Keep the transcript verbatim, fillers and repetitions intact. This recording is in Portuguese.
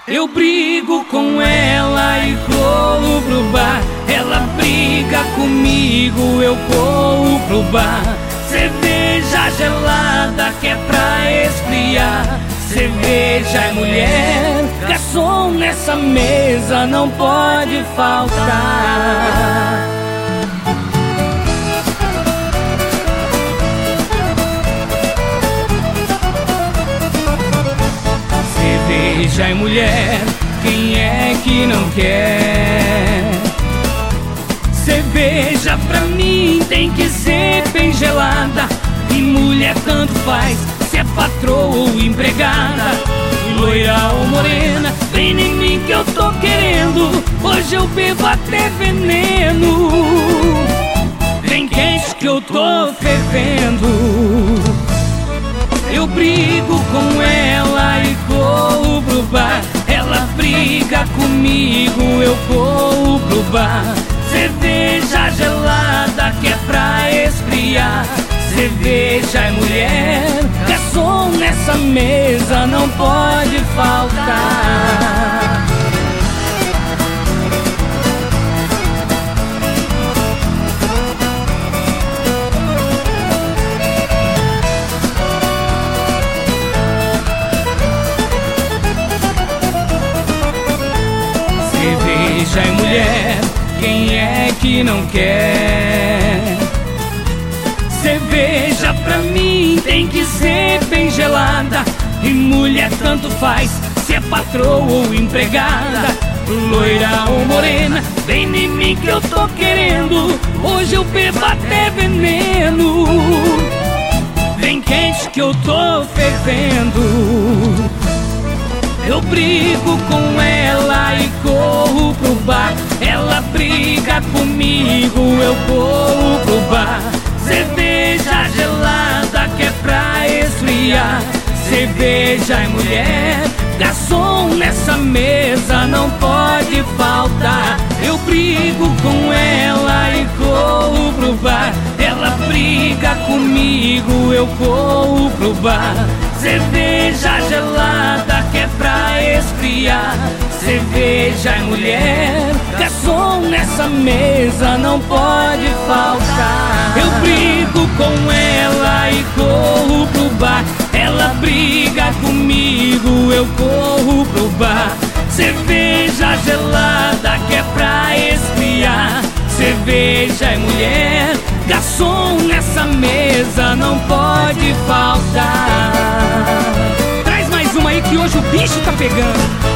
Eu brigo com ela e corro pro bar. Ela briga comigo, eu corro pro bar. Cerveja gelada que é pra esfriar. Cerveja é mulher, garçom nessa mesa não pode faltar. Cerveja é mulher, quem é que não quer? Cerveja pra mim tem que ser bem gelada. E mulher tanto faz, se é patroa ou empregada. Loira ou morena, vem em mim que eu tô querendo. Hoje eu bebo até veneno. Vem quente que eu tô fervendo. Eu brigo com ela e corro pro bar. Ela briga comigo, eu corro pro bar. Cerveja gelada que é pra esfriar. Cerveja é mulher, garçom nessa mesa não pode faltar. Cerveja é mulher, quem é que não quer? Cerveja pra mim tem que ser bem gelada. E mulher tanto faz, se é patroa ou empregada. Loira ou morena, vem em mim que eu tô querendo. Hoje eu bebo até veneno. Vem quente que eu tô fervendo. Eu brigo com ela e corro pro bar. Ela briga comigo, eu corro pro bar. Cerveja gelada que é pra esfriar. Cerveja é mulher, garçom nessa mesa não pode faltar. Eu brigo com ela e corro pro bar. Ela briga comigo, eu corro pro bar. Cerveja gelada que é pra esfriar. Cerveja é mulher, garçom nessa mesa não pode faltar. Eu brigo com ela e corro pro bar. Ela briga comigo, eu corro pro bar. Cerveja gelada que é pra esfriar. Cerveja é mulher, garçom nessa mesa não pode faltar. Traz mais uma aí que hoje o bicho tá pegando.